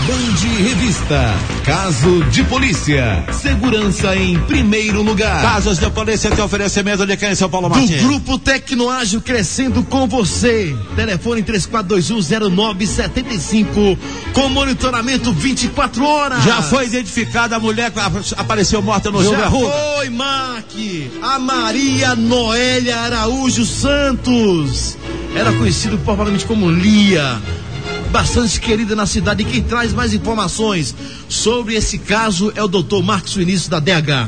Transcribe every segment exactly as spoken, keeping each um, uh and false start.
Band Revista. Caso de polícia. Segurança em primeiro lugar. Casos de polícia tem oferecimento de quem, São Paulo Martins? Do Grupo Tecnoágil, crescendo com você. Telefone três quatro dois um zero nove sete cinco com monitoramento vinte e quatro horas. Já foi identificada a mulher que apareceu morta no Rio Já Verruga? foi, Mark. A Maria Noélia Araújo Santos. Era conhecido popularmente como Lia. Bastante querida na cidade. E quem traz mais informações sobre esse caso é o doutor Marcos Vinícius, da D H.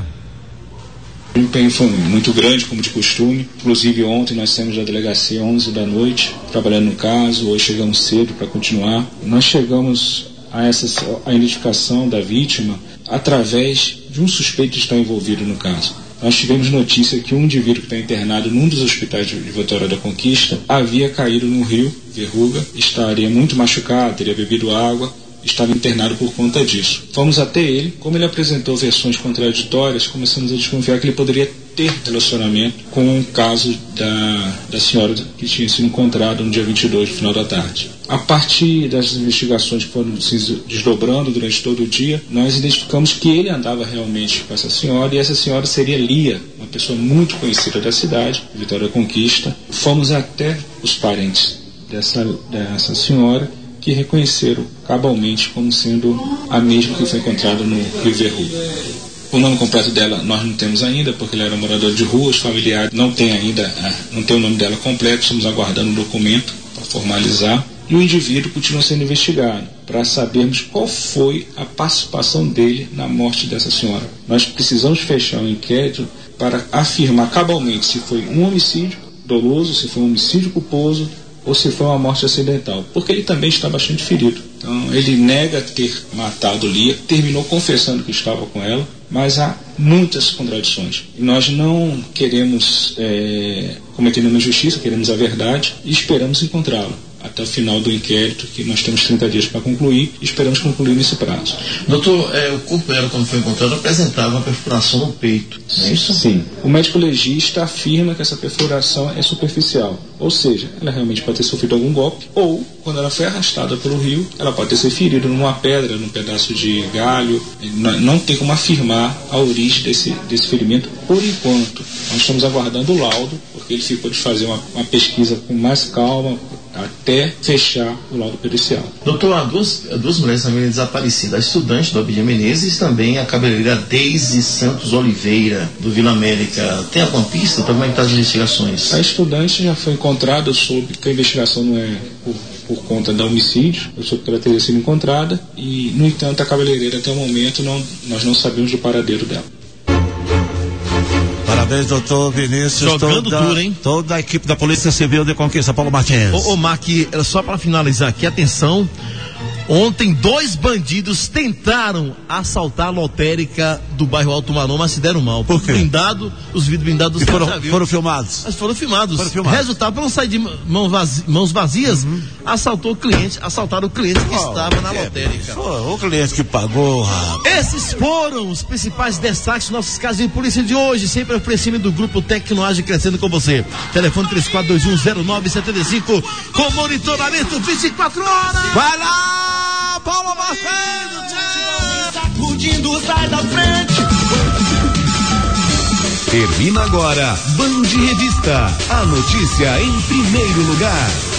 O empenho foi muito grande, como de costume. Inclusive ontem nós saímos da delegacia onze da noite, trabalhando no caso. Hoje chegamos cedo para continuar. Nós chegamos a essa a identificação da vítima através de um suspeito que está envolvido no caso. Nós tivemos notícia que um indivíduo que está internado num dos hospitais de Vitória da Conquista havia caído no rio Verruga, estaria muito machucado, teria bebido água, estava internado por conta disso. Fomos até ele, como ele apresentou versões contraditórias, começamos a desconfiar que ele poderia ter relacionamento com o caso da, da senhora que tinha sido encontrada no dia vinte e dois, no final da tarde. A partir das investigações que foram se desdobrando durante todo o dia, nós identificamos que ele andava realmente com essa senhora, e essa senhora seria Lia, uma pessoa muito conhecida da cidade, Vitória da Conquista. Fomos até os parentes dessa, dessa senhora, que reconheceram cabalmente como sendo a mesma que foi encontrada no Rio Verruga. O nome completo dela nós não temos ainda, porque ela era moradora de rua, os familiares não têm ainda, não tem o nome dela completo, estamos aguardando um documento para formalizar. E o indivíduo continua sendo investigado para sabermos qual foi a participação dele na morte dessa senhora. Nós precisamos fechar o inquérito para afirmar cabalmente se foi um homicídio doloso, se foi um homicídio culposo ou se foi uma morte acidental, porque ele também está bastante ferido. Então ele nega ter matado Lia, terminou confessando que estava com ela, mas há muitas contradições. E nós não queremos é, cometer nenhuma injustiça, queremos a verdade e esperamos encontrá-la até o final do inquérito, que nós temos trinta dias para concluir, e esperamos concluir nesse prazo. Doutor, é, o corpo dela, quando foi encontrado, apresentava uma perfuração no peito, não é isso? Sim. O médico legista afirma que essa perfuração é superficial, ou seja, ela realmente pode ter sofrido algum golpe, ou, quando ela foi arrastada pelo rio, ela pode ter sido ferida numa pedra, num pedaço de galho. Não tem como afirmar a origem desse, desse ferimento por enquanto. Nós estamos aguardando o laudo, porque ele ficou de fazer uma, uma pesquisa com mais calma, até fechar o laudo pericial. Doutor, há duas, duas mulheres também desaparecidas, a estudante do Abdias Menezes e também a cabeleireira Deise Santos Oliveira, do Vila América. Tem alguma pista para como é que estão as investigações? A estudante já foi encontrada, soube que a investigação não é por, por conta da homicídio, eu soube que ela teria sido encontrada, e, no entanto, a cabeleireira, até o momento, não, nós não sabemos do paradeiro dela. Parabéns, doutor Vinícius. Jogando toda, duro, hein? Toda a equipe da Polícia Civil de Conquista, Paulo Martins. Ô, ô Mark, só para finalizar aqui, atenção. Ontem, dois bandidos tentaram assaltar a lotérica do bairro Alto Marrom, mas se deram mal. Por quê? Blindado, os vidros blindados E do foram, já viu. foram filmados? Mas foram filmados. Foram filmados. Resultado, para não sair de mãos vazias, mãos vazias uhum. assaltou o cliente, assaltaram o cliente que oh, estava na é, lotérica. Oh, o cliente que pagou, rapaz. Esses foram os principais destaques dos nossos casos de polícia de hoje, sempre oferecimento do Grupo Tecnoágil, crescendo com você. Telefone três quatro dois um zero nove sete cinco com monitoramento vinte e quatro horas. Vai lá, Paulo Martins! Sacudindo, sai da frente! Termina agora Band Revista, a notícia em primeiro lugar.